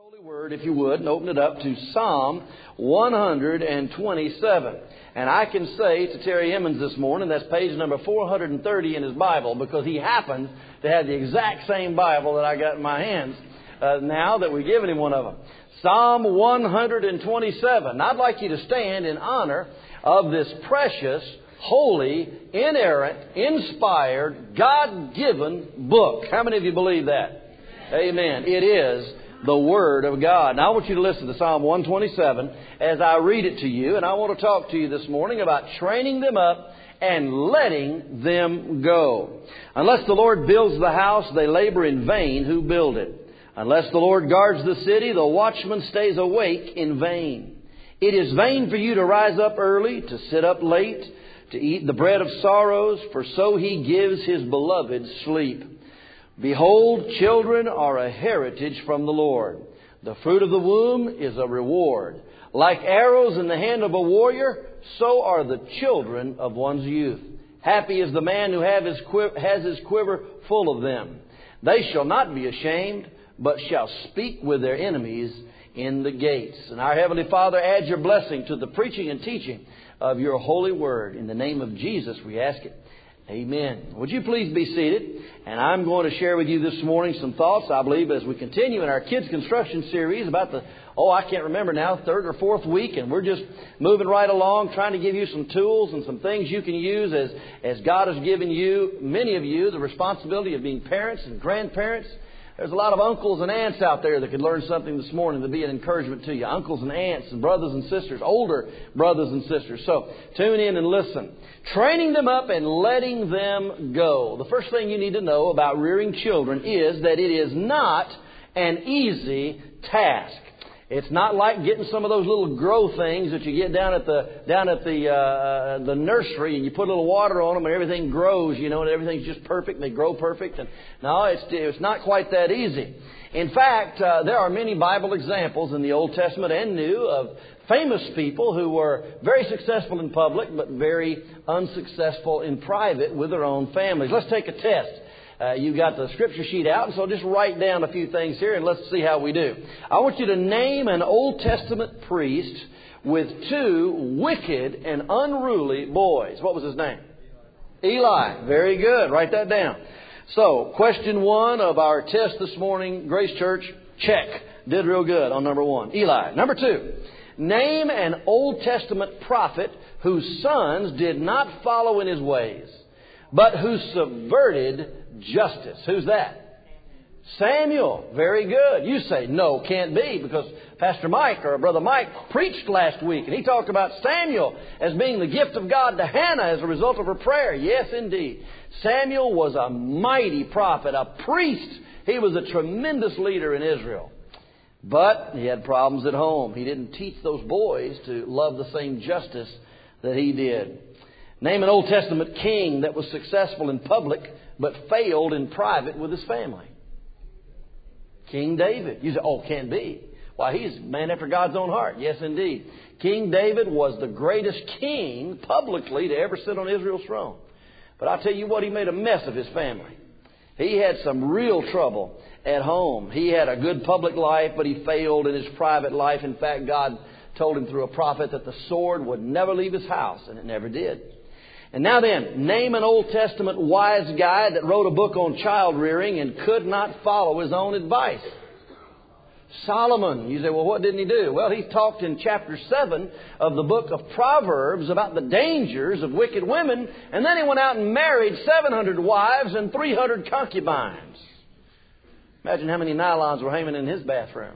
Holy Word, if you would, and open it up to Psalm 127. And I can say to Terry Emmons this morning, that's page number 430 in his Bible, because he happens to have the exact same Bible that I got in my hands now that we've given him one of them. Psalm 127. I'd like you to stand in honor of this precious, holy, inerrant, inspired, God-given book. How many of you believe that? Amen. It is the Word of God. Now I want you to listen to Psalm 127 as I read it to you. And I want to talk to you this morning about training them up and letting them go. Unless the Lord builds the house, they labor in vain who build it. Unless the Lord guards the city, the watchman stays awake in vain. It is vain for you to rise up early, to sit up late, to eat the bread of sorrows, for so He gives His beloved sleep. Behold, children are a heritage from the Lord. The fruit of the womb is a reward. Like arrows in the hand of a warrior, so are the children of one's youth. Happy is the man who has his quiver full of them. They shall not be ashamed, but shall speak with their enemies in the gates. And our Heavenly Father, add your blessing to the preaching and teaching of your holy word. In the name of Jesus, we ask it. Amen. Would you please be seated? And I'm going to share with you this morning some thoughts, I believe, as we continue in our Kids Construction series about I can't remember now, third or fourth week. And we're just moving right along, trying to give you some tools and some things you can use as God has given you, many of you, the responsibility of being parents and grandparents. There's a lot of uncles and aunts out there that could learn something this morning to be an encouragement to you. Uncles and aunts and brothers and sisters, older brothers and sisters. So tune in and listen. Training them up and letting them go. The first thing you need to know about rearing children is that it is not an easy task. It's not like getting some of those little grow things that you get down at the nursery, and you put a little water on them and everything grows, and everything's just perfect. They grow perfect. And no, it's not quite that easy. In fact, there are many Bible examples in the Old Testament and New of famous people who were very successful in public but very unsuccessful in private with their own families. Let's take a test. You've got the scripture sheet out, so just write down a few things here and let's see how we do. I want you to name an Old Testament priest with two wicked and unruly boys. What was his name? Eli. Very good. Write that down. So, question one of our test this morning, Grace Church, check. Did real good on number one. Eli. Number two, name an Old Testament prophet whose sons did not follow in his ways, but who subverted justice. Who's that? Samuel. Very good. You say, no, can't be, because Pastor Mike or Brother Mike preached last week, and he talked about Samuel as being the gift of God to Hannah as a result of her prayer. Yes, indeed. Samuel was a mighty prophet, a priest. He was a tremendous leader in Israel. But he had problems at home. He didn't teach those boys to love the same justice that he did. Name an Old Testament king that was successful in public but failed in private with his family. King David. You say, can't be. Why, he's a man after God's own heart. Yes, indeed. King David was the greatest king publicly to ever sit on Israel's throne. But I'll tell you what, he made a mess of his family. He had some real trouble at home. He had a good public life, but he failed in his private life. In fact, God told him through a prophet that the sword would never leave his house, and it never did. And now then, name an Old Testament wise guy that wrote a book on child rearing and could not follow his own advice. Solomon. You say, well, what didn't he do? Well, he talked in chapter 7 of the book of Proverbs about the dangers of wicked women, and then he went out and married 700 wives and 300 concubines. Imagine how many nylons were hanging in his bathroom.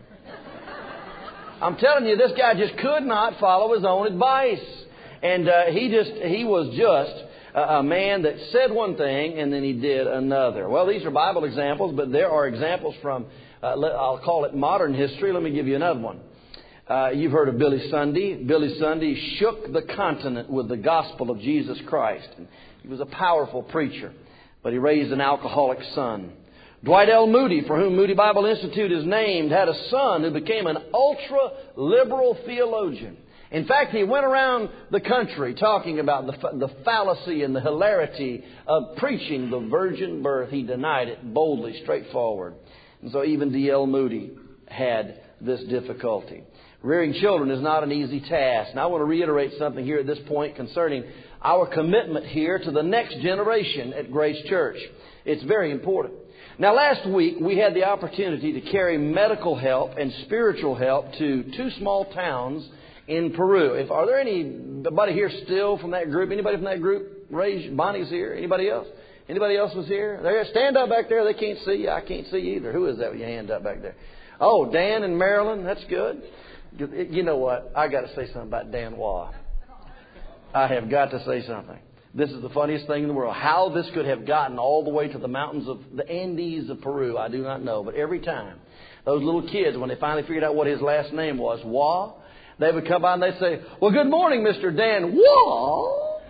I'm telling you, this guy just could not follow his own advice. And he was just a man that said one thing and then he did another. Well, these are Bible examples, but there are examples from, I'll call it modern history. Let me give you another one. You've heard of Billy Sunday. Billy Sunday shook the continent with the gospel of Jesus Christ. And he was a powerful preacher, but he raised an alcoholic son. Dwight L. Moody, for whom Moody Bible Institute is named, had a son who became an ultra-liberal theologian. In fact, he went around the country talking about the fallacy and the hilarity of preaching the virgin birth. He denied it boldly, straightforward. And so even D.L. Moody had this difficulty. Rearing children is not an easy task. And I want to reiterate something here at this point concerning our commitment here to the next generation at Grace Church. It's very important. Now, last week we had the opportunity to carry medical help and spiritual help to 2 small towns in Peru. Are there anybody here still from that group? Anybody from that group? Bonnie's here. Anybody else? Anybody else was here? There, stand up back there. They can't see you. I can't see you either. Who is that with your hand up back there? Oh, Dan and Marilyn. That's good. You know what? I got to say something about Dan Waugh. I have got to say something. This is the funniest thing in the world. How this could have gotten all the way to the mountains of the Andes of Peru, I do not know. But every time, those little kids, when they finally figured out what his last name was, Waugh, they would come by and they'd say, "Well, good morning, Mr. Dan Waugh."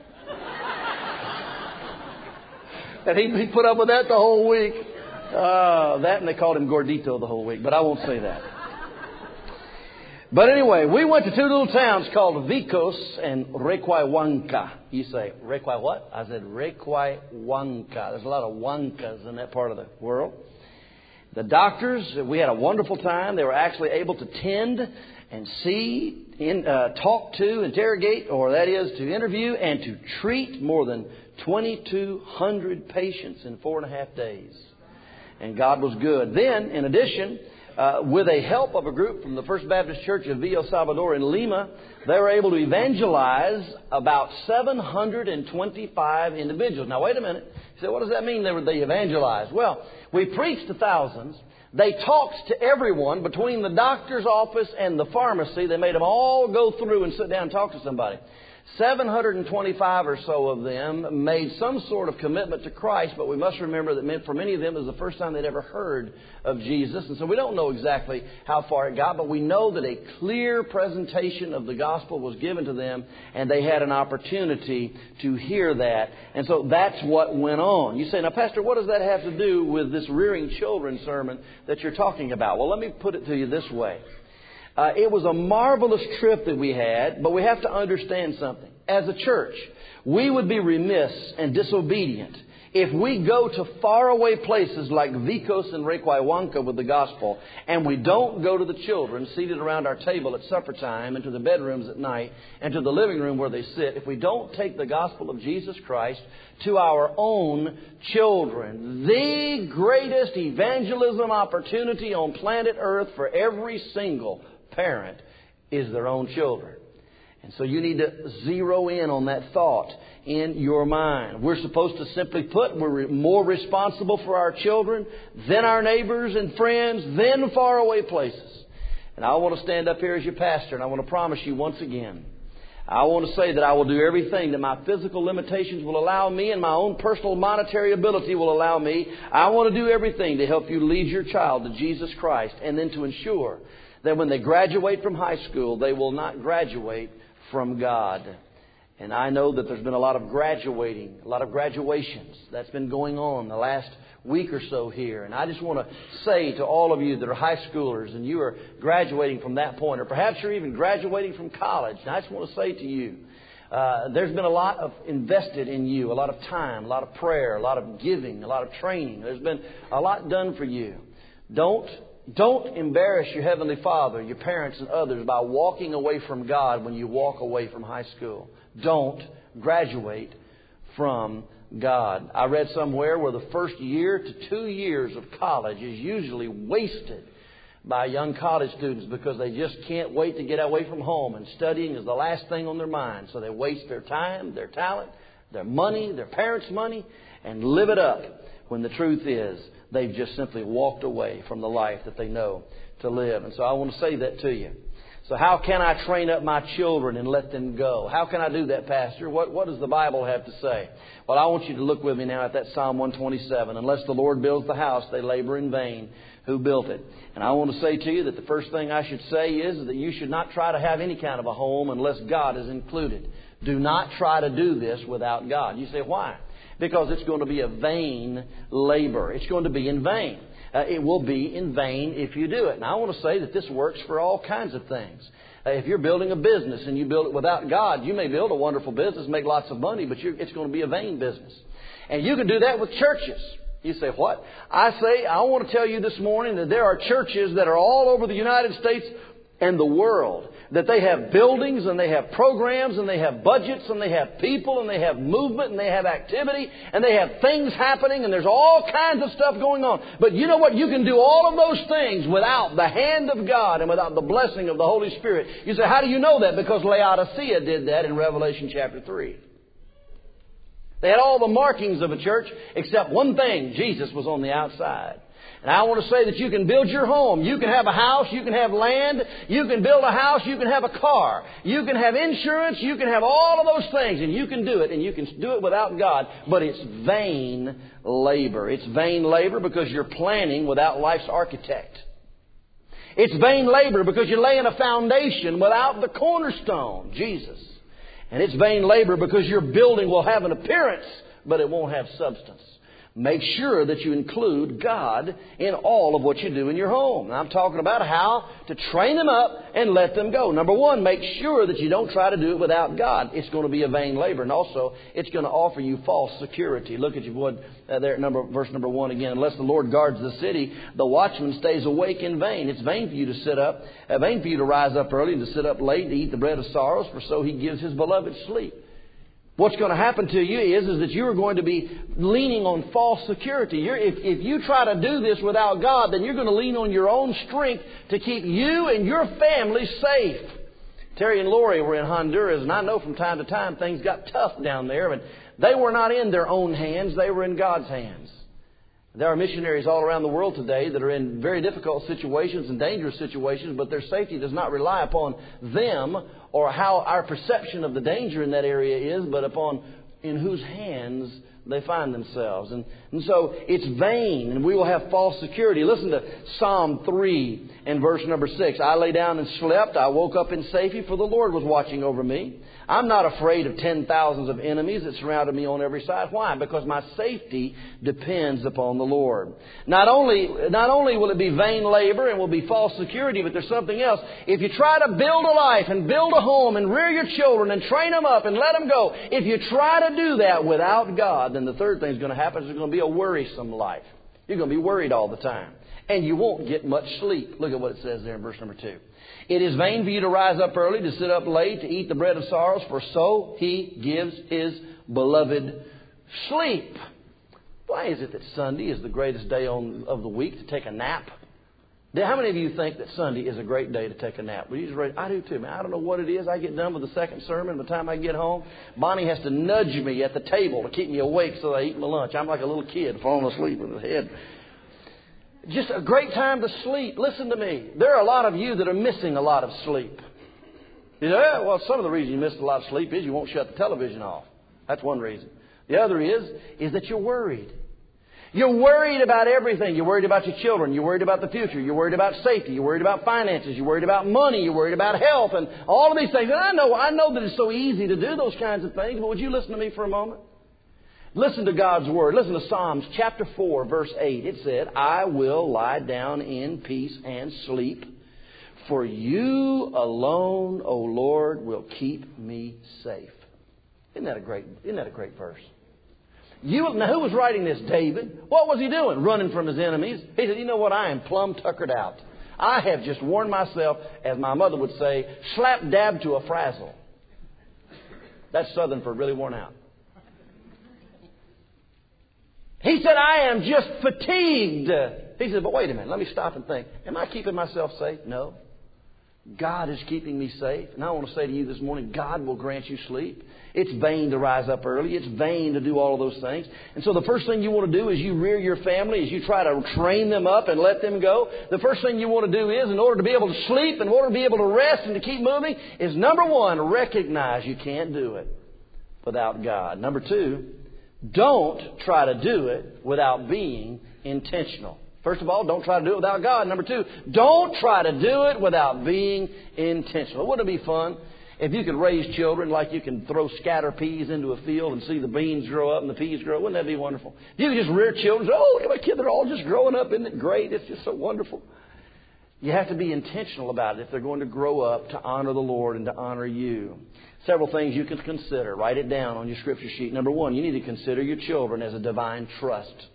And he put up with that the whole week. That and they called him Gordito the whole week, but I won't say that. But anyway, we went to 2 little towns called Vicos and Requayhuanca. You say, Requay what? I said Requayhuanca. There's a lot of Huancas in that part of the world. The doctors, we had a wonderful time. They were actually able to tend and see, talk to, interrogate, or that is to interview and to treat more than 2,200 patients in 4.5 days. And God was good. Then, in addition, with the help of a group from the First Baptist Church of Villa Salvador in Lima, they were able to evangelize about 725 individuals. Now, wait a minute. You say, what does that mean they evangelized? Well, we preached to thousands. They talked to everyone between the doctor's office and the pharmacy. They made them all go through and sit down and talk to somebody. 725 or so of them made some sort of commitment to Christ, but we must remember that for many of them it was the first time they'd ever heard of Jesus. And so we don't know exactly how far it got, but we know that a clear presentation of the gospel was given to them, and they had an opportunity to hear that. And so that's what went on. You say, now, Pastor, what does that have to do with this rearing children sermon that you're talking about? Well, let me put it to you this way. It was a marvelous trip that we had, but we have to understand something. As a church, we would be remiss and disobedient if we go to faraway places like Vicos and Requayhuanca with the gospel, and we don't go to the children seated around our table at supper time, and to the bedrooms at night, and to the living room where they sit, if we don't take the gospel of Jesus Christ to our own children. The greatest evangelism opportunity on planet Earth for every single parent is their own children. And so you need to zero in on that thought in your mind. We're supposed to simply put, we're more responsible for our children than our neighbors and friends, than faraway places. And I want to stand up here as your pastor, and I want to promise you once again, I want to say that I will do everything that my physical limitations will allow me and my own personal monetary ability will allow me. I want to do everything to help you lead your child to Jesus Christ, and then to ensure that when they graduate from high school, they will not graduate from God. And I know that there's been a lot of graduations that's been going on the last week or so here. And I just want to say to all of you that are high schoolers and you are graduating from that point, or perhaps you're even graduating from college, and I just want to say to you, there's been a lot of invested in you, a lot of time, a lot of prayer, a lot of giving, a lot of training. There's been a lot done for you. Don't embarrass your Heavenly Father, your parents and others by walking away from God when you walk away from high school. Don't graduate from God. I read somewhere where the first year to 2 years of college is usually wasted by young college students because they just can't wait to get away from home, and studying is the last thing on their mind. So they waste their time, their talent, their money, their parents' money, and live it up when the truth is they've just simply walked away from the life that they know to live. And so I want to say that to you. So how can I train up my children and let them go? How can I do that, Pastor? What does the Bible have to say? Well, I want you to look with me now at that Psalm 127. Unless the Lord builds the house, they labor in vain who built it. And I want to say to you that the first thing I should say is that you should not try to have any kind of a home unless God is included. Do not try to do this without God. You say, why? Because it's going to be a vain labor. It's going to be in vain. It will be in vain if you do it. And I want to say that this works for all kinds of things. If you're building a business and you build it without God, you may build a wonderful business, make lots of money, but it's going to be a vain business. And you can do that with churches. You say, what? I want to tell you this morning that there are churches that are all over the United States and the world, that they have buildings and they have programs and they have budgets and they have people and they have movement and they have activity and they have things happening and there's all kinds of stuff going on. But you know what? You can do all of those things without the hand of God and without the blessing of the Holy Spirit. You say, how do you know that? Because Laodicea did that in Revelation chapter 3. They had all the markings of a church except one thing. Jesus was on the outside. And I want to say that you can build your home. You can have a house. You can have land. You can build a house. You can have a car. You can have insurance. You can have all of those things. And you can do it. And you can do it without God. But it's vain labor. It's vain labor because you're planning without life's architect. It's vain labor because you're laying a foundation without the cornerstone, Jesus. And it's vain labor because your building will have an appearance, but it won't have substance. Make sure that you include God in all of what you do in your home. And I'm talking about how to train them up and let them go. Number one, make sure that you don't try to do it without God. It's going to be a vain labor. And also, it's going to offer you false security. Look at your wood there at verse number 1 again. Unless the Lord guards the city, the watchman stays awake in vain. It's vain for you to sit up, vain for you to rise up early and to sit up late to eat the bread of sorrows, for so He gives His beloved sleep. What's going to happen to you is that you are going to be leaning on false security. If you try to do this without God, then you're going to lean on your own strength to keep you and your family safe. Terry and Lori were in Honduras, and I know from time to time things got tough down there, but they were not in their own hands. They were in God's hands. There are missionaries all around the world today that are in very difficult situations and dangerous situations, but their safety does not rely upon them or how our perception of the danger in that area is, but upon in whose hands they find themselves. And so it's vain, and we will have false security. Listen to Psalm 3 and verse number 6. I lay down and slept. I woke up in safety, for the Lord was watching over me. I'm not afraid of 10,000s of enemies that surrounded me on every side. Why? Because my safety depends upon the Lord. Not only will it be vain labor and will be false security, but there's something else. If you try to build a life and build a home and rear your children and train them up and let them go, if you try to do that without God, then the third thing is going to happen is there's going to be a worrisome life. You're going to be worried all the time. And you won't get much sleep. Look at what it says there in verse number 2. It is vain for you to rise up early, to sit up late, to eat the bread of sorrows, for so He gives His beloved sleep. Why is it that Sunday is the greatest day of the week to take a nap? How many of you think that Sunday is a great day to take a nap? I do too, man. I don't know what it is. I get done with the second sermon. By the time I get home, Bonnie has to nudge me at the table to keep me awake so that I eat my lunch. I'm like a little kid falling asleep with his head. Just a great time to sleep. Listen to me. There are a lot of you that are missing a lot of sleep. You know, well, some of the reason you miss a lot of sleep is you won't shut the television off. That's one reason. The other is that you're worried. You're worried about everything. You're worried about your children. You're worried about the future. You're worried about safety. You're worried about finances. You're worried about money. You're worried about health and all of these things. And I know that it's so easy to do those kinds of things, but would you listen to me for a moment? Listen to God's Word. Listen to Psalms chapter 4, verse 8. It said, I will lie down in peace and sleep, for you alone, O Lord, will keep me safe. Isn't that a great verse? Now, who was writing this? David. What was he doing? Running from his enemies. He said, you know what? I am plumb tuckered out. I have just worn myself, as my mother would say, slap dab to a frazzle. That's Southern for really worn out. He said, I am just fatigued. He said, but wait a minute. Let me stop and think. Am I keeping myself safe? No. God is keeping me safe. And I want to say to you this morning, God will grant you sleep. It's vain to rise up early. It's vain to do all of those things. And so the first thing you want to do is you rear your family, as you try to train them up and let them go. The first thing you want to do is, in order to be able to sleep, in order to be able to rest and to keep moving, is number one, recognize you can't do it without God. Number two, don't try to do it without being intentional. First of all, don't try to do it without God. Number two, don't try to do it without being intentional. Wouldn't it be fun if you could raise children like you can throw scatter peas into a field and see the beans grow up and the peas grow? Wouldn't that be wonderful? If you could just rear children, oh, look at my kids, they're all just growing up. Isn't it great? It's just so wonderful. You have to be intentional about it if they're going to grow up to honor the Lord and to honor you. Several things you can consider. Write it down on your scripture sheet. Number one, you need to consider your children as a divine trust.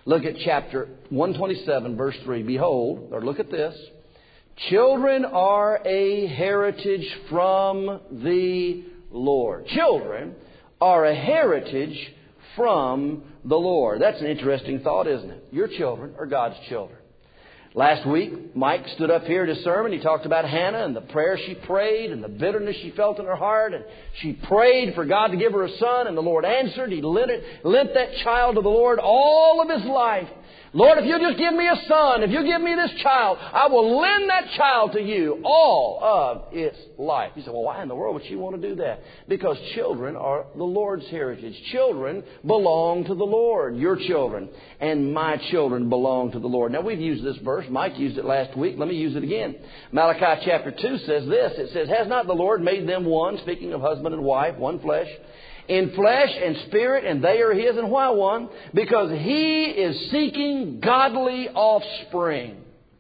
Look at chapter 127, verse 3. Behold, or look at this. Children are a heritage from the Lord. Children are a heritage from the Lord. That's an interesting thought, isn't it? Your children are God's children. Last week, Mike stood up here at his sermon. He talked about Hannah and the prayer she prayed and the bitterness she felt in her heart. And she prayed for God to give her a son, and the Lord answered. He lent that child to the Lord all of his life. Lord, if you just give me a son, if you give me this child, I will lend that child to you all of its life. You say, well, why in the world would she want to do that? Because children are the Lord's heritage. Children belong to the Lord. Your children and my children belong to the Lord. Now, we've used this verse. Mike used it last week. Let me use it again. Malachi chapter 2 says this. It says, has not the Lord made them one, speaking of husband and wife, one flesh, in flesh and spirit, and they are His. And why one? Because He is seeking godly offspring.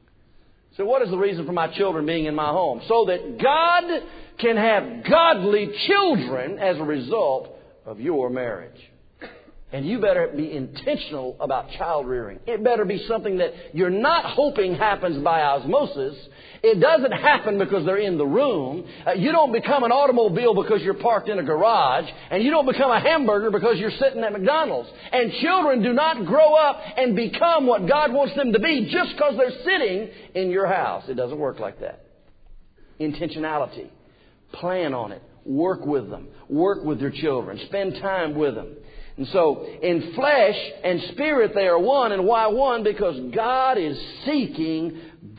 So what is the reason for my children being in my home? So that God can have godly children as a result of your marriage. And you better be intentional about child rearing. It better be something that you're not hoping happens by osmosis. It doesn't happen because they're in the room. You don't become an automobile because you're parked in a garage. And you don't become a hamburger because you're sitting at McDonald's. And children do not grow up and become what God wants them to be just because they're sitting in your house. It doesn't work like that. Intentionality. Plan on it. Work with them. Work with your children. Spend time with them. And so, in flesh and spirit they are one. And why one? Because God is seeking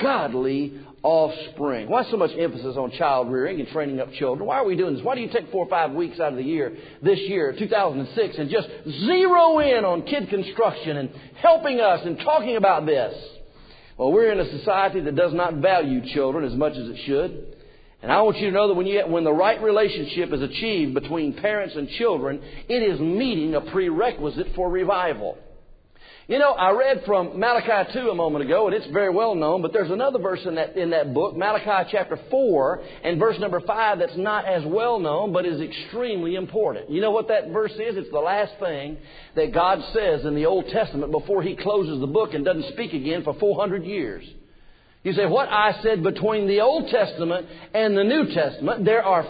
godly offspring. Why so much emphasis on child rearing and training up children? Why are we doing this? Why do you take 4 or 5 weeks out of the year, this year, 2006, and just zero in on kid construction and helping us and talking about this? Well, we're in a society that does not value children as much as it should. And I want you to know that when the right relationship is achieved between parents and children, it is meeting a prerequisite for revival. You know, I read from Malachi 2 a moment ago, and it's very well known, but there's another verse in that book, Malachi chapter 4 and verse number 5, that's not as well known, but is extremely important. You know what that verse is? It's the last thing that God says in the Old Testament before He closes the book and doesn't speak again for 400 years. You say, what I said between the Old Testament and the New Testament, there are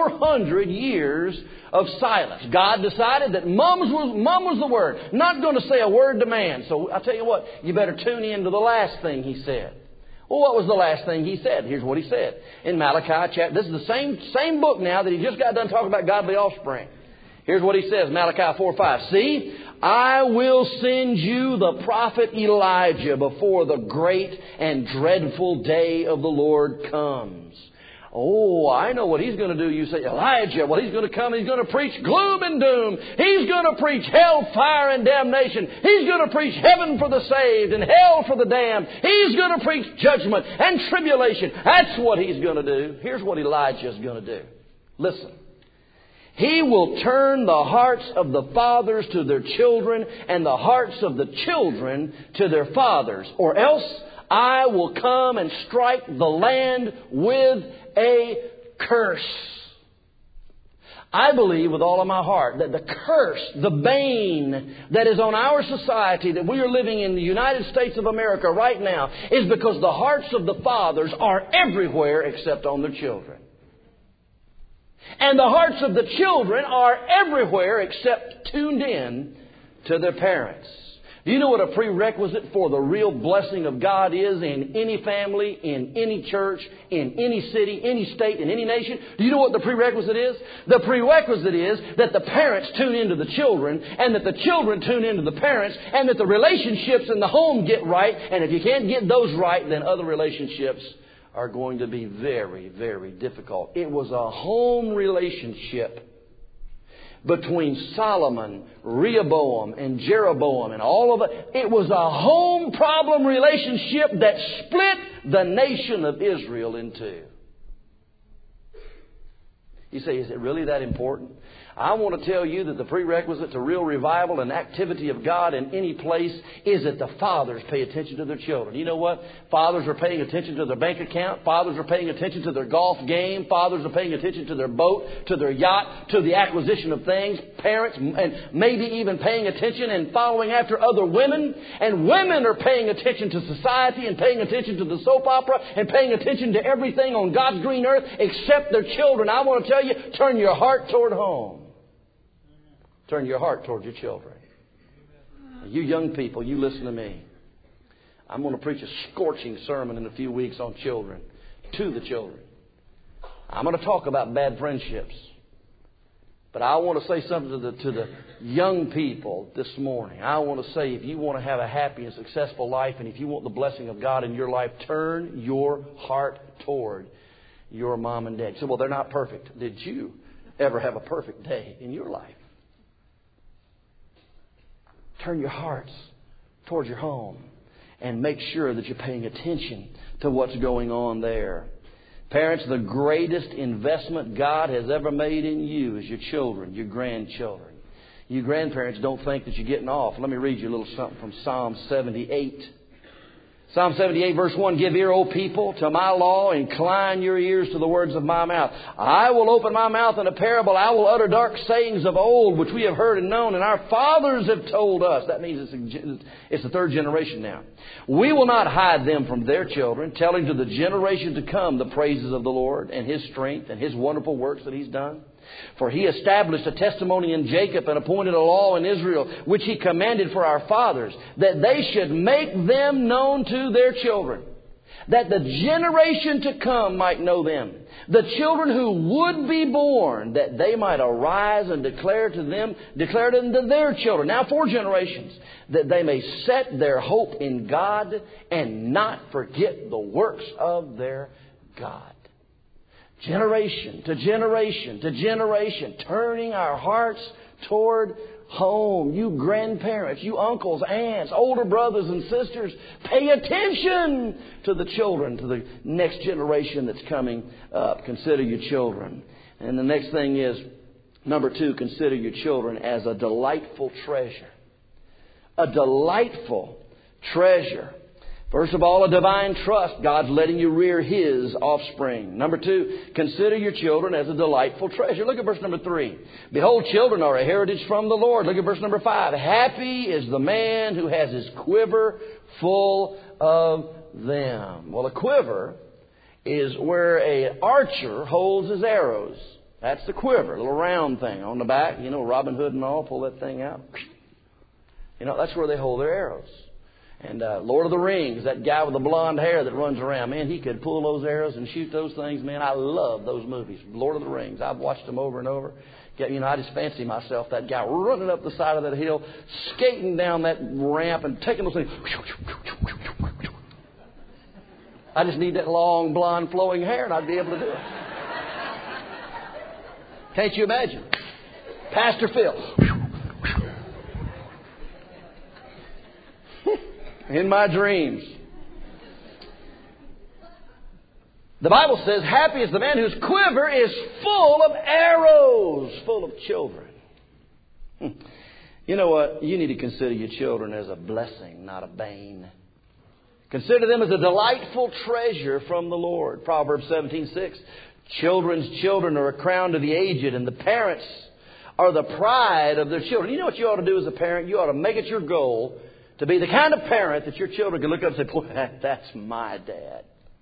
400 years of silence. God decided that mum was the word. Not going to say a word to man. So I'll tell you what, you better tune in to the last thing He said. Well, what was the last thing He said? Here's what He said. In Malachi chapter, this is the same book now that He just got done talking about godly offspring. Here's what He says, Malachi 4:5. See, I will send you the prophet Elijah before the great and dreadful day of the Lord comes. Oh, I know what he's going to do. You say, Elijah, well, he's going to come. He's going to preach gloom and doom. He's going to preach hell, fire, and damnation. He's going to preach heaven for the saved and hell for the damned. He's going to preach judgment and tribulation. That's what he's going to do. Here's what Elijah's going to do. Listen. He will turn the hearts of the fathers to their children and the hearts of the children to their fathers. Or else I will come and strike the land with a curse. I believe with all of my heart that the curse, the bane that is on our society that we are living in the United States of America right now is because the hearts of the fathers are everywhere except on their children. And the hearts of the children are everywhere except tuned in to their parents. Do you know what a prerequisite for the real blessing of God is in any family, in any church, in any city, any state, in any nation? Do you know what the prerequisite is? The prerequisite is that the parents tune into the children, and that the children tune into the parents, and that the relationships in the home get right. And if you can't get those right, then other relationships are going to be very, very difficult. It was a home relationship between Solomon, Rehoboam, and Jeroboam and all of it. It was a home problem relationship that split the nation of Israel in two. You say, is it really that important? I want to tell you that the prerequisite to real revival and activity of God in any place is that the fathers pay attention to their children. You know what? Fathers are paying attention to their bank account. Fathers are paying attention to their golf game. Fathers are paying attention to their boat, to their yacht, to the acquisition of things. Parents, and maybe even paying attention and following after other women. And women are paying attention to society and paying attention to the soap opera and paying attention to everything on God's green earth except their children. I want to tell you, turn your heart toward home. Turn your heart toward your children. You young people, you listen to me. I'm going to preach a scorching sermon in a few weeks on children, to the children. I'm going to talk about bad friendships. But I want to say something to the young people this morning. I want to say, if you want to have a happy and successful life, and if you want the blessing of God in your life, turn your heart toward your mom and dad. You say, well, they're not perfect. Did you ever have a perfect day in your life? Turn your hearts towards your home and make sure that you're paying attention to what's going on there. Parents, the greatest investment God has ever made in you is your children, your grandchildren. You grandparents don't think that you're getting off. Let me read you a little something from Psalm 78. Psalm 78 verse 1, give ear, O people, to my law, incline your ears to the words of my mouth. I will open my mouth in a parable, I will utter dark sayings of old, which we have heard and known, and our fathers have told us. That means it's the third generation now. We will not hide them from their children, telling to the generation to come the praises of the Lord and His strength and His wonderful works that He's done. For He established a testimony in Jacob and appointed a law in Israel, which He commanded for our fathers, that they should make them known to their children, that the generation to come might know them, the children who would be born, that they might arise and declare to them to their children, now 4 generations, that they may set their hope in God and not forget the works of their God. Generation to generation to generation, turning our hearts toward home. You grandparents, you uncles, aunts, older brothers and sisters, pay attention to the children, to the next generation that's coming up. Consider your children. And the next thing is, number 2, consider your children as a delightful treasure. A delightful treasure. First of all, a divine trust. God's letting you rear His offspring. Number 2, consider your children as a delightful treasure. Look at verse number 3. Behold, children are a heritage from the Lord. Look at verse number 5. Happy is the man who has his quiver full of them. Well, a quiver is where an archer holds his arrows. That's the quiver, a little round thing on the back. You know, Robin Hood and all, pull that thing out. You know, that's where they hold their arrows. And Lord of the Rings, that guy with the blonde hair that runs around, man, he could pull those arrows and shoot those things. Man, I love ththose movies. Lord of the Rings, I've watched them over and over. You know, I just fancy myself that guy running up the side of that hill, skating down that ramp and taking those things. I just need that long, blonde, flowing hair and I'd be able to do it. Can't you imagine? Pastor Phil. In my dreams. The Bible says, happy is the man whose quiver is full of arrows, full of children. You know what? You need to consider your children as a blessing, not a bane. Consider them as a delightful treasure from the Lord. Proverbs 17:6. Children's children are a crown to the aged, and the parents are the pride of their children. You know what you ought to do as a parent? You ought to make it your goal to be the kind of parent that your children can look up and say, boy, that's my dad.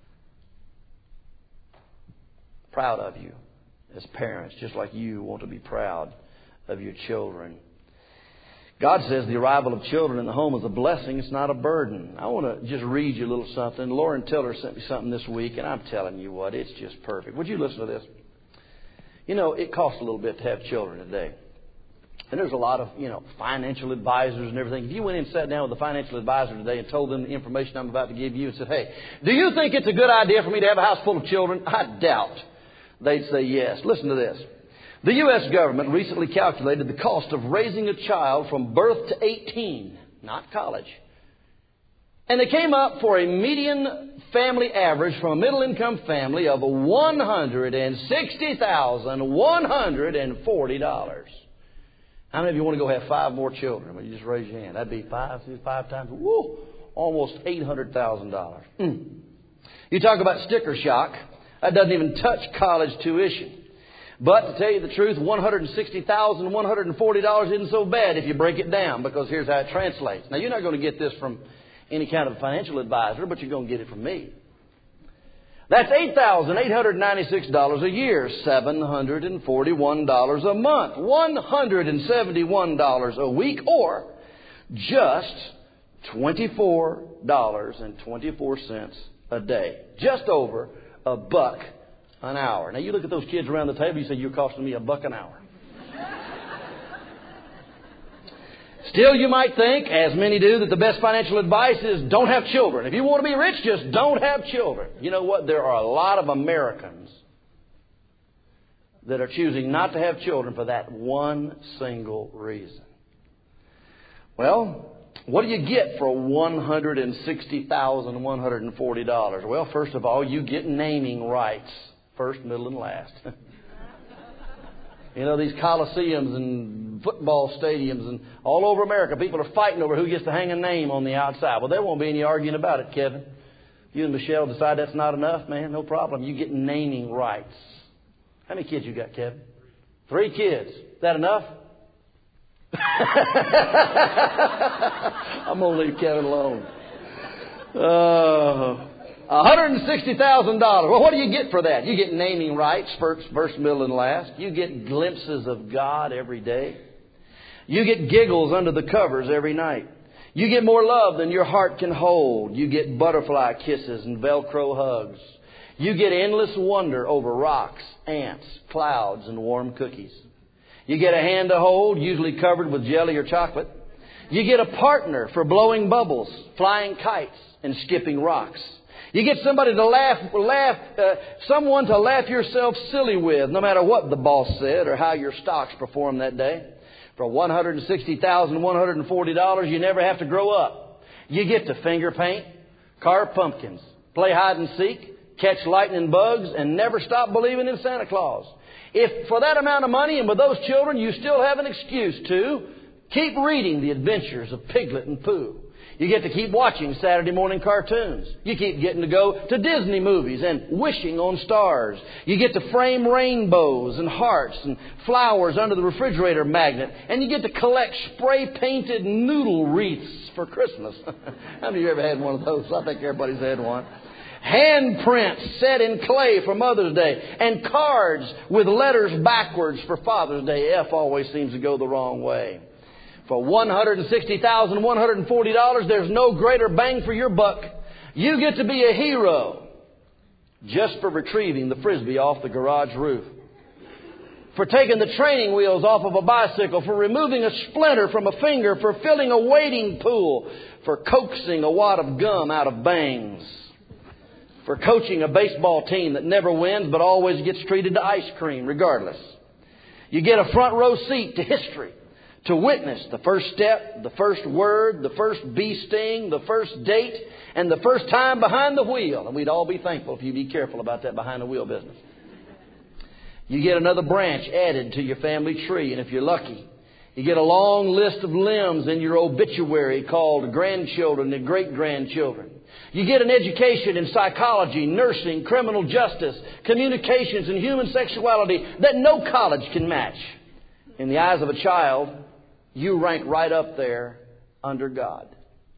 Proud of you as parents, just like you want to be proud of your children. God says the arrival of children in the home is a blessing. It's not a burden. I want to just read you a little something. Lauren Tiller sent me something this week, and I'm telling you what, it's just perfect. Would you listen to this? You know, it costs a little bit to have children today. And there's a lot of, financial advisors and everything. If you went in and sat down with a financial advisor today and told them the information I'm about to give you and said, hey, do you think it's a good idea for me to have a house full of children? I doubt they'd say yes. Listen to this. The U.S. government recently calculated the cost of raising a child from birth to 18, not college, And they came up for a median family average from a middle-income family of $160,140. How many of you want to go have 5 more children? Well, you just raise your hand. That'd be 5 times, woo, almost $800,000. You talk about sticker shock. That doesn't even touch college tuition. But to tell you the truth, $160,140 isn't so bad if you break it down, because here's how it translates. Now, you're not going to get this from any kind of financial advisor, but you're going to get it from me. That's $8,896 a year, $741 a month, $171 a week, or just $24.24 a day. Just over $1 an hour. Now, you look at those kids around the table, you say, you're costing me $1 an hour. Still, you might think, as many do, that the best financial advice is don't have children. If you want to be rich, just don't have children. You know what? There are a lot of Americans that are choosing not to have children for that one single reason. Well, what do you get for $160,140? Well, first of all, you get naming rights. First, middle, and last. You know, these coliseums and football stadiums and all over America, people are fighting over who gets to hang a name on the outside. Well, there won't be any arguing about it, Kevin. You and Michelle decide that's not enough, man, no problem. You get naming rights. How many kids you got, Kevin? 3 kids. Is that enough? I'm going to leave Kevin alone. $160,000. Well, what do you get for that? You get naming rights, first, middle, and last. You get glimpses of God every day. You get giggles under the covers every night. You get more love than your heart can hold. You get butterfly kisses and Velcro hugs. You get endless wonder over rocks, ants, clouds, and warm cookies. You get a hand to hold, usually covered with jelly or chocolate. You get a partner for blowing bubbles, flying kites, and skipping rocks. You get somebody to someone to laugh yourself silly with, no matter what the boss said or how your stocks performed that day. For $160,140, you never have to grow up. You get to finger paint, carve pumpkins, play hide and seek, catch lightning bugs, and never stop believing in Santa Claus. If for that amount of money and with those children, you still have an excuse to keep reading the adventures of Piglet and Pooh. You get to keep watching Saturday morning cartoons. You keep getting to go to Disney movies and wishing on stars. You get to frame rainbows and hearts and flowers under the refrigerator magnet. And you get to collect spray-painted noodle wreaths for Christmas. How many of you ever had one of those? I think everybody's had one. Handprints set in clay for Mother's Day. And cards with letters backwards for Father's Day. F always seems to go the wrong way. For $160,140, there's no greater bang for your buck. You get to be a hero just for retrieving the Frisbee off the garage roof. For taking the training wheels off of a bicycle. For removing a splinter from a finger. For filling a wading pool. For coaxing a wad of gum out of bangs. For coaching a baseball team that never wins but always gets treated to ice cream regardless. You get a front row seat to history. To witness the first step, the first word, the first bee sting, the first date, and the first time behind the wheel. And we'd all be thankful if you'd be careful about that behind the wheel business. You get another branch added to your family tree, and if you're lucky, you get a long list of limbs in your obituary called grandchildren and great-grandchildren. You get an education in psychology, nursing, criminal justice, communications, and human sexuality that no college can match. In the eyes of a child, you rank right up there under God.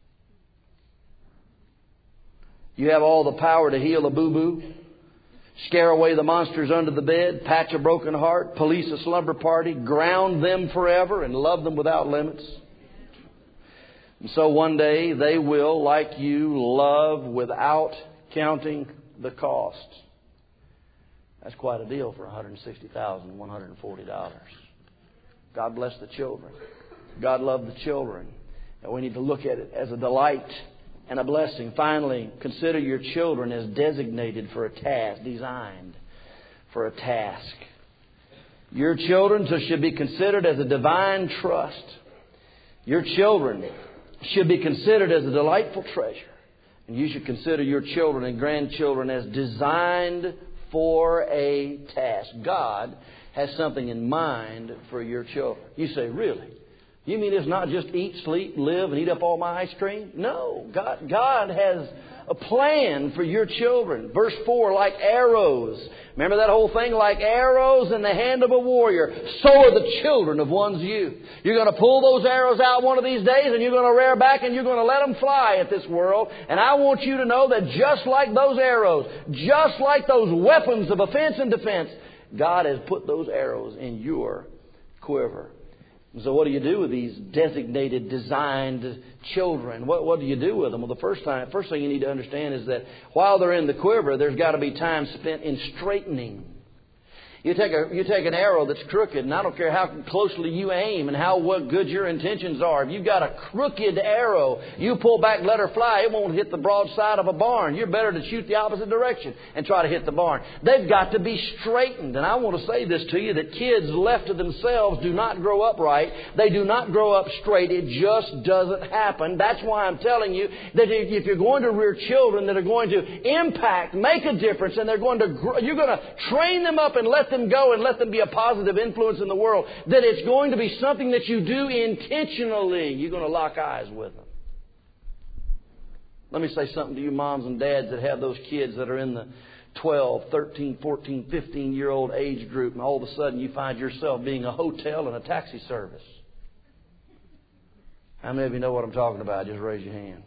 You have all the power to heal a boo-boo, scare away the monsters under the bed, patch a broken heart, police a slumber party, ground them forever, and love them without limits. And so one day they will, like you, love without counting the cost. That's quite a deal for $160,140. God bless the children. God loved the children. And we need to look at it as a delight and a blessing. Finally, consider your children as designated for a task, designed for a task. Your children should be considered as a divine trust. Your children should be considered as a delightful treasure. And you should consider your children and grandchildren as designed for a task. God has something in mind for your children. You say, really? You mean it's not just eat, sleep, live, and eat up all my ice cream? No. God has a plan for your children. Verse 4, like arrows. Remember that whole thing? Like arrows in the hand of a warrior, so are the children of one's youth. You're going to pull those arrows out one of these days, and you're going to rear back, and you're going to let them fly at this world. And I want you to know that just like those arrows, just like those weapons of offense and defense, God has put those arrows in your quiver. So what do you do with these designated, designed children? What do you do with them? Well, the first thing you need to understand is that while they're in the quiver, there's got to be time spent in straightening. You take an arrow that's crooked, and I don't care how closely you aim and what good your intentions are. If you've got a crooked arrow, you pull back, let her fly, it won't hit the broad side of a barn. You're better to shoot the opposite direction and try to hit the barn. They've got to be straightened. And I want to say this to you, that kids left to themselves do not grow up right. They do not grow up straight. It just doesn't happen. That's why I'm telling you that if you're going to rear children that are going to impact, make a difference, and you're going to train them up and let them go and let them be a positive influence in the world, that it's going to be something that you do intentionally. You're going to lock eyes with them. Let me say something to you moms and dads that have those kids that are in the 12, 13, 14, 15-year-old age group, and all of a sudden you find yourself being a hotel and a taxi service. How many of you know what I'm talking about? Just raise your hand.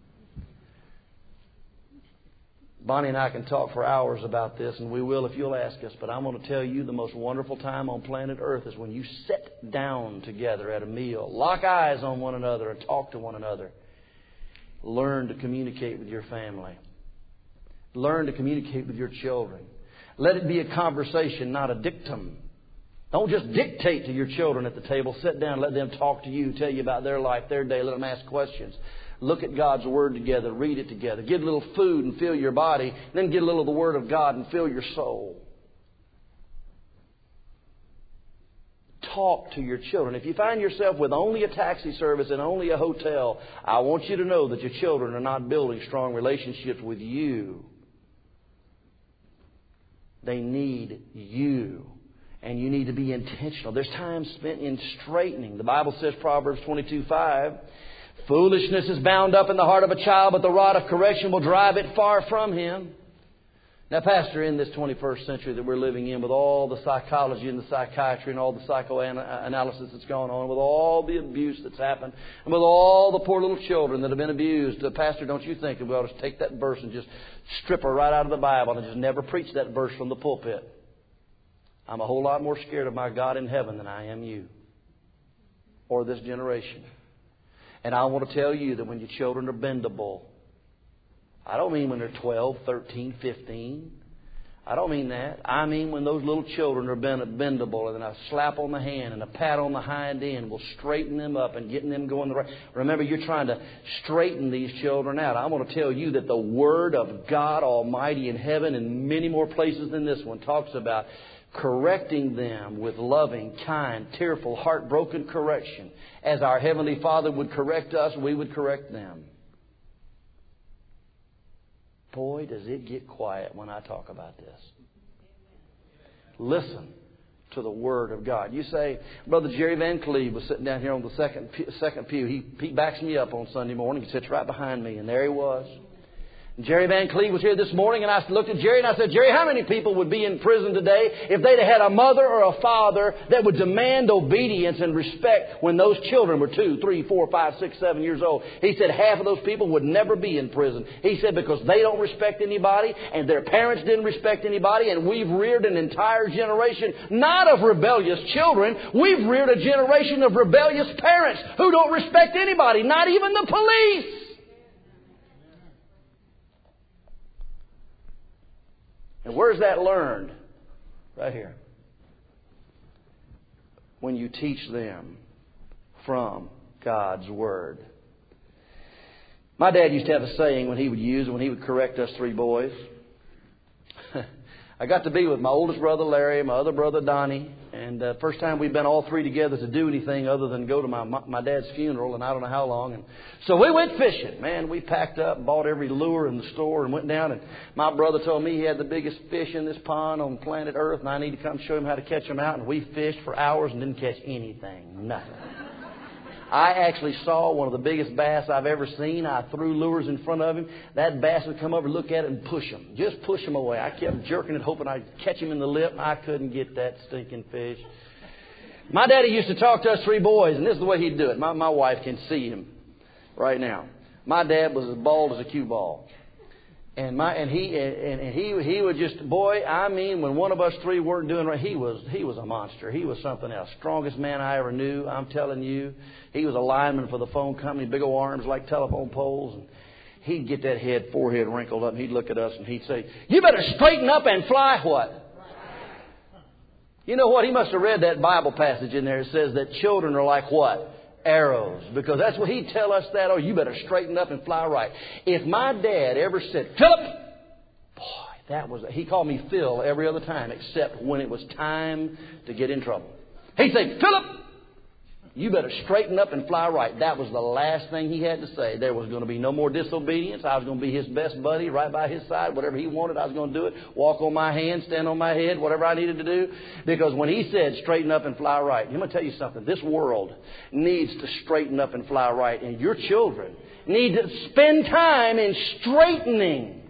Bonnie and I can talk for hours about this, and we will if you'll ask us. But I'm going to tell you the most wonderful time on planet Earth is when you sit down together at a meal, lock eyes on one another, and talk to one another. Learn to communicate with your family. Learn to communicate with your children. Let it be a conversation, not a dictum. Don't just dictate to your children at the table. Sit down, let them talk to you, tell you about their life, their day. Let them ask questions. Look at God's Word together. Read it together. Get a little food and fill your body. Then get a little of the Word of God and fill your soul. Talk to your children. If you find yourself with only a taxi service and only a hotel, I want you to know that your children are not building strong relationships with you. They need you. And you need to be intentional. There's time spent in straightening. The Bible says, Proverbs 22:5, foolishness is bound up in the heart of a child, but the rod of correction will drive it far from him. Now, Pastor, in this 21st century that we're living in, with all the psychology and the psychiatry and all the psychoanalysis that's going on, with all the abuse that's happened, and with all the poor little children that have been abused, Pastor, don't you think that we ought to take that verse and just strip her right out of the Bible and just never preach that verse from the pulpit? I'm a whole lot more scared of my God in heaven than I am you or this generation. And I want to tell you that when your children are bendable, I don't mean when they're 12, 13, 15. I don't mean that. I mean when those little children are bendable, and then a slap on the hand and a pat on the hind end will straighten them up and getting them going the right. Remember, you're trying to straighten these children out. I want to tell you that the Word of God Almighty in heaven and many more places than this one talks about correcting them with loving, kind, tearful, heartbroken correction. As our Heavenly Father would correct us, we would correct them. Boy, does it get quiet when I talk about this. Listen to the Word of God. You say, Brother Jerry Van Cleve was sitting down here on the second pew. He backs me up on Sunday morning. He sits right behind me, and there he was. Jerry Van Cleve was here this morning, and I looked at Jerry and I said, Jerry, how many people would be in prison today if they'd had a mother or a father that would demand obedience and respect when those children were 2, 3, 4, 5, 6, 7 years old? He said half of those people would never be in prison. He said because they don't respect anybody and their parents didn't respect anybody, and we've reared an entire generation not of rebellious children. We've reared a generation of rebellious parents who don't respect anybody, not even the police. And where's that learned? Right here. When you teach them from God's Word. My dad used to have a saying when he would correct us 3 boys. I got to be with my oldest brother, Larry, my other brother, Donnie. And first time we've been all three together to do anything other than go to my dad's funeral, and I don't know how long. And so we went fishing. Man, we packed up and bought every lure in the store and went down. And my brother told me he had the biggest fish in this pond on planet Earth, and I need to come show him how to catch them out. And we fished for hours and didn't catch anything. Nothing. I actually saw one of the biggest bass I've ever seen. I threw lures in front of him. That bass would come over, look at it, and push him. Just push him away. I kept jerking it, hoping I'd catch him in the lip. I couldn't get that stinking fish. My daddy used to talk to us three boys, and this is the way he'd do it. My wife can see him right now. My dad was as bald as a cue ball. And he would just, boy, I mean, when one of us three weren't doing right, he was a monster. He was something else. Strongest man I ever knew, I'm telling you. He was a lineman for the phone company, big old arms like telephone poles. And he'd get that forehead wrinkled up, and he'd look at us and he'd say, "You better straighten up and fly what?" You know what? He must have read that Bible passage in there. It says that children are like what? Arrows. Because that's what he'd tell us that. Oh, you better straighten up and fly right. If my dad ever said, "Philip," boy, he called me Phil every other time except when it was time to get in trouble. He'd say, "Philip, you better straighten up and fly right." That was the last thing he had to say. There was going to be no more disobedience. I was going to be his best buddy right by his side. Whatever he wanted, I was going to do it. Walk on my hand, stand on my head, whatever I needed to do. Because when he said straighten up and fly right, I'm going to tell you something. This world needs to straighten up and fly right. And your children need to spend time in straightening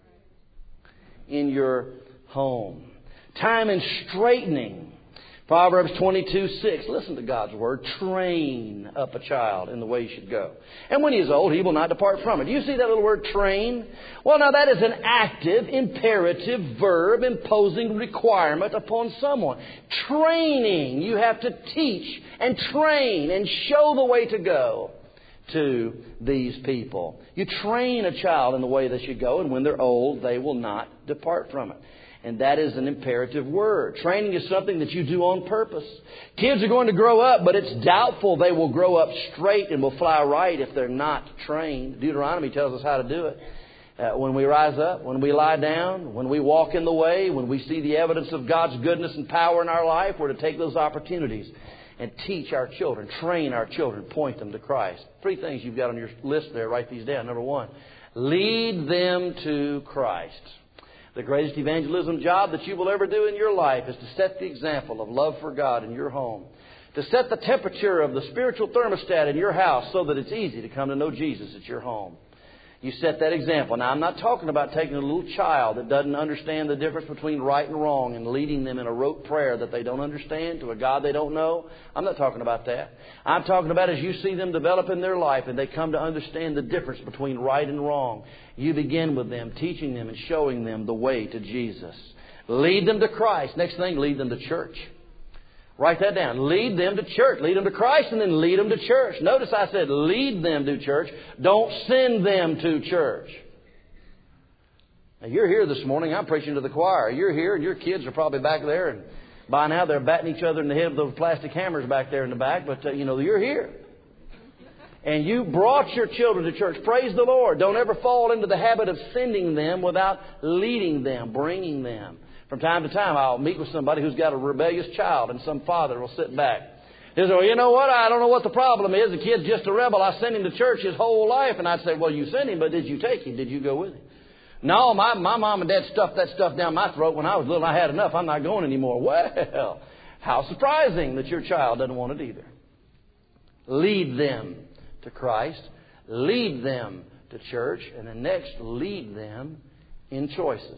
in your home. Time in straightening. Proverbs 22:6. Listen to God's word. Train up a child in the way he should go, and when he is old, he will not depart from it. Do you see that little word, train? Well, now that is an active, imperative verb imposing requirement upon someone. Training. You have to teach and train and show the way to go to these people. You train a child in the way they should go, and when they're old, they will not depart from it. And that is an imperative word. Training is something that you do on purpose. Kids are going to grow up, but it's doubtful they will grow up straight and will fly right if they're not trained. Deuteronomy tells us how to do it. When we rise up, when we lie down, when we walk in the way, when we see the evidence of God's goodness and power in our life, we're to take those opportunities and teach our children, train our children, point them to Christ. 3 things you've got on your list there. Write these down. Number 1, lead them to Christ. The greatest evangelism job that you will ever do in your life is to set the example of love for God in your home. To set the temperature of the spiritual thermostat in your house so that it's easy to come to know Jesus at your home. You set that example. Now, I'm not talking about taking a little child that doesn't understand the difference between right and wrong and leading them in a rote prayer that they don't understand to a God they don't know. I'm not talking about that. I'm talking about as you see them develop in their life and they come to understand the difference between right and wrong. You begin with them, teaching them and showing them the way to Jesus. Lead them to Christ. Next thing, lead them to church. Write that down. Lead them to church. Lead them to Christ and then lead them to church. Notice I said lead them to church. Don't send them to church. Now, you're here this morning. I'm preaching to the choir. You're here and your kids are probably back there. And by now they're batting each other in the head with those plastic hammers back there in the back. But, you're here. And you brought your children to church. Praise the Lord. Don't ever fall into the habit of sending them without leading them, bringing them. From time to time, I'll meet with somebody who's got a rebellious child, and some father will sit back. He'll say, "Well, you know what? I don't know what the problem is. The kid's just a rebel. I sent him to church his whole life." And I'd say, "Well, you sent him, but did you take him? Did you go with him?" "No, my mom and dad stuffed that stuff down my throat when I was little. I had enough. I'm not going anymore." Well, how surprising that your child doesn't want it either. Lead them to Christ. Lead them to church. And then next, lead them in choices.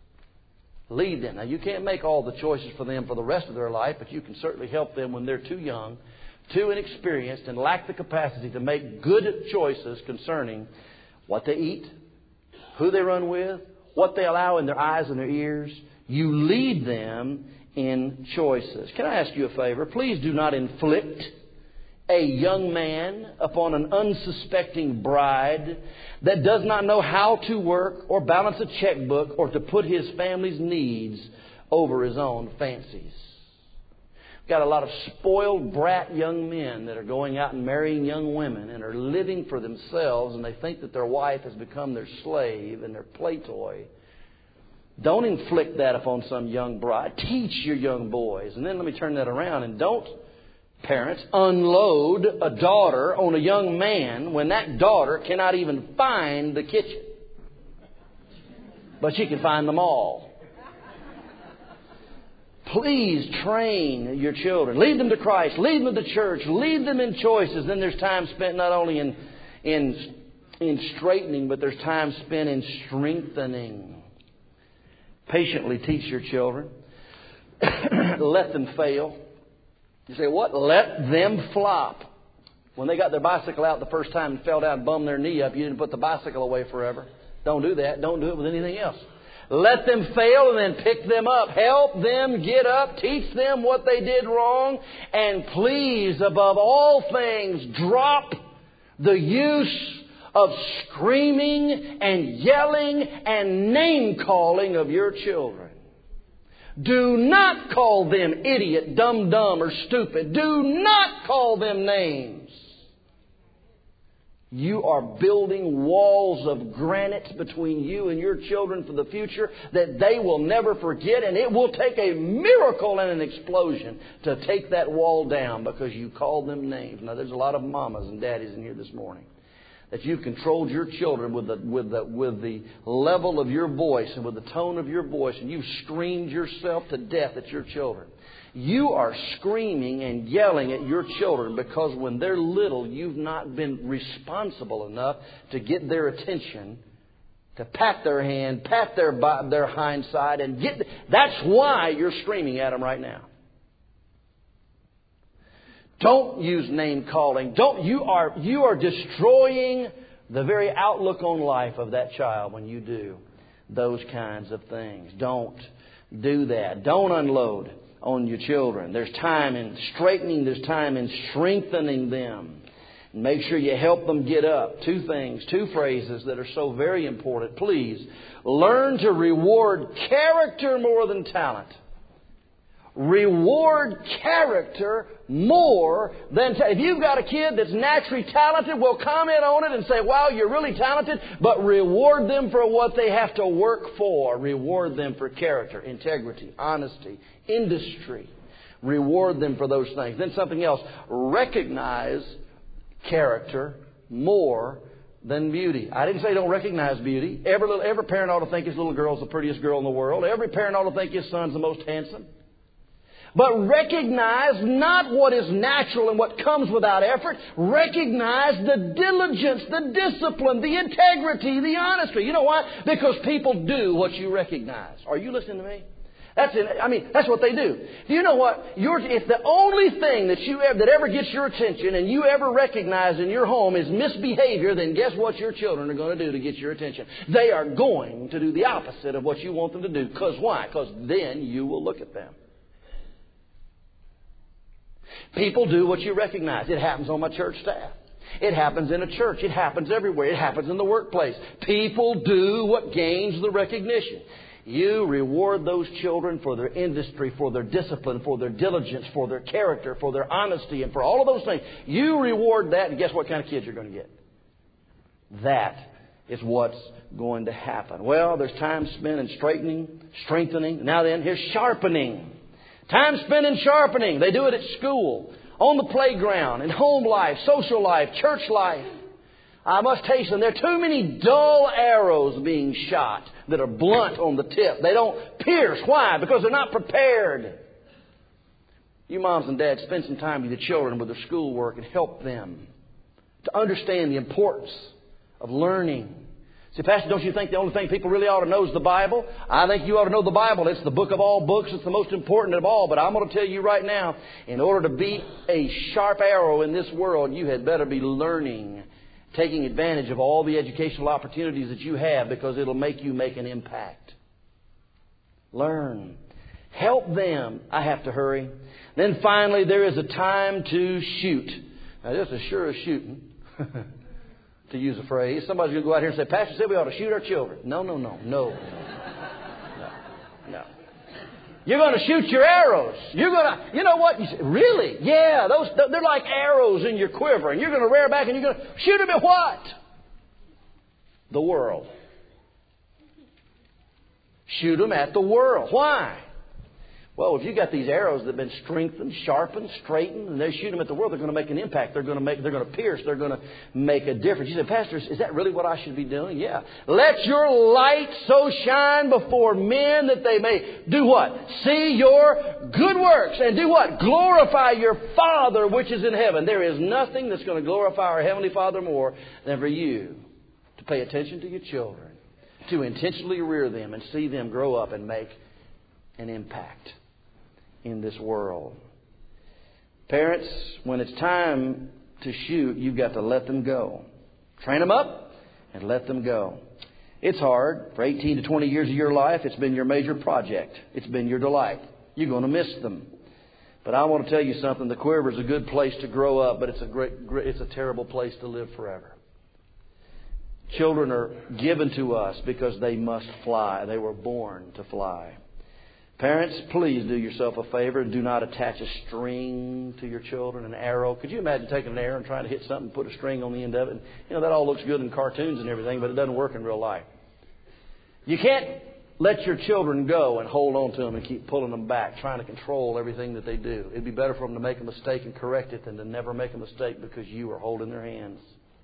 Lead them. Now, you can't make all the choices for them for the rest of their life, but you can certainly help them when they're too young, too inexperienced, and lack the capacity to make good choices concerning what they eat, who they run with, what they allow in their eyes and their ears. You lead them in choices. Can I ask you a favor? Please do not inflict a young man upon an unsuspecting bride that does not know how to work or balance a checkbook or to put his family's needs over his own fancies. We've got a lot of spoiled brat young men that are going out and marrying young women and are living for themselves, and they think that their wife has become their slave and their play toy. Don't inflict that upon some young bride. Teach your young boys. And then let me turn that around, and don't, parents, unload a daughter on a young man when that daughter cannot even find the kitchen. But she can find them all. Please train your children. Lead them to Christ. Lead them to the church. Lead them in choices. Then there's time spent not only in straightening, but there's time spent in strengthening. Patiently teach your children. Let them fail. You say, what? Let them flop. When they got their bicycle out the first time and fell down and bummed their knee up, you didn't put the bicycle away forever. Don't do that. Don't do it with anything else. Let them fail and then pick them up. Help them get up. Teach them what they did wrong. And please, above all things, drop the use of screaming and yelling and name-calling of your children. Do not call them idiot, dumb, or stupid. Do not call them names. You are building walls of granite between you and your children for the future that they will never forget, and it will take a miracle and an explosion to take that wall down because you called them names. Now, there's a lot of mamas and daddies in here this morning that you've controlled your children with the level of your voice and with the tone of your voice, and you've screamed yourself to death at your children. You are screaming and yelling at your children because when they're little, you've not been responsible enough to get their attention, to pat their hand, pat their hind side, and get. That's why you're screaming at them right now. Don't use name calling. You are destroying the very outlook on life of that child when you do those kinds of things. Don't do that. Don't unload on your children. There's time in straightening. There's time in strengthening them. Make sure you help them get up. Two phrases that are so very important. Please, learn to reward character more than talent. Reward character more than if you've got a kid that's naturally talented, we'll comment on it and say, wow, you're really talented, but reward them for what they have to work for. Reward them for character, integrity, honesty, industry. Reward them for those things. Then something else. Recognize character more than beauty. I didn't say don't recognize beauty. Every parent ought to think his little girl's the prettiest girl in the world. Every parent ought to think his son's the most handsome. But recognize not what is natural and what comes without effort. Recognize the diligence, the discipline, the integrity, the honesty. You know why? Because people do what you recognize. Are you listening to me? That's what they do. Do you know what? If the only thing that ever gets your attention and you ever recognize in your home is misbehavior, then guess what your children are going to do to get your attention? They are going to do the opposite of what you want them to do. Because why? Because then you will look at them. People do what you recognize. It happens on my church staff. It happens in a church. It happens everywhere. It happens in the workplace. People do what gains the recognition. You reward those children for their industry, for their discipline, for their diligence, for their character, for their honesty, and for all of those things. You reward that, and guess what kind of kids you're going to get? That is what's going to happen. Well, there's time spent in strengthening. Now then, here's sharpening. Time spent in sharpening. They do it at school, on the playground, in home life, social life, church life. I must hasten, there are too many dull arrows being shot that are blunt on the tip. They don't pierce. Why? Because they're not prepared. You moms and dads, spend some time with your children with their schoolwork and help them to understand the importance of learning. See, Pastor, don't you think the only thing people really ought to know is the Bible? I think you ought to know the Bible. It's the book of all books. It's the most important of all. But I'm going to tell you right now, in order to be a sharp arrow in this world, you had better be learning, taking advantage of all the educational opportunities that you have, because it'll make you make an impact. Learn. Help them. I have to hurry. Then finally, there is a time to shoot. Now, this is sure as shooting. To use a phrase. Somebody's going to go out here and say, Pastor said we ought to shoot our children. No. You're going to shoot your arrows. You're going to, you know what? You say, really? Yeah, they're like arrows in your quiver. And you're going to rear back and you're going to shoot them at what? The world. Shoot them at the world. Why? Well, if you've got these arrows that have been strengthened, sharpened, straightened, and they shoot them at the world, they're going to make an impact. They're going to pierce. They're going to make a difference. You say, Pastor, is that really what I should be doing? Yeah. Let your light so shine before men that they may do what? See your good works. And do what? Glorify your Father which is in heaven. There is nothing that's going to glorify our Heavenly Father more than for you to pay attention to your children, to intentionally rear them and see them grow up and make an impact in this world. Parents, when it's time to shoot, you've got to let them go. Train them up and let them go. It's hard. For 18 to 20 years of your life, it's been your major project. It's been your delight. You're going to miss them. But I want to tell you something. The quiver is a good place to grow up, but it's a terrible place to live forever. Children are given to us because they must fly. They were born to fly. Parents, please do yourself a favor and do not attach a string to your children, an arrow. Could you imagine taking an arrow and trying to hit something and put a string on the end of it? And, that all looks good in cartoons and everything, but it doesn't work in real life. You can't let your children go and hold on to them and keep pulling them back, trying to control everything that they do. It'd be better for them to make a mistake and correct it than to never make a mistake because you are holding their hands.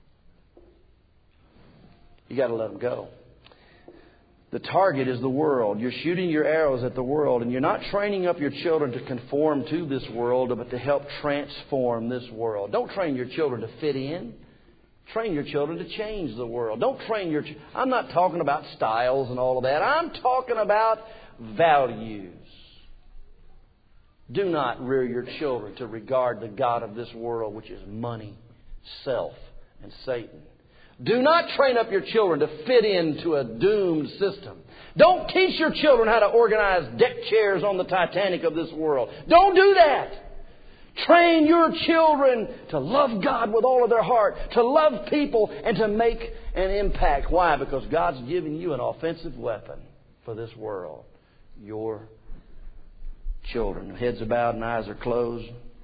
You got to let them go. The target is the world. You're shooting your arrows at the world, and you're not training up your children to conform to this world, but to help transform this world. Don't train your children to fit in. Train your children to change the world. Don't train your... I'm not talking about styles and all of that. I'm talking about values. Do not rear your children to regard the God of this world, which is money, self, and Satan. Do not train up your children to fit into a doomed system. Don't teach your children how to organize deck chairs on the Titanic of this world. Don't do that. Train your children to love God with all of their heart, to love people, and to make an impact. Why? Because God's given you an offensive weapon for this world. Your children. Heads are bowed and eyes are closed.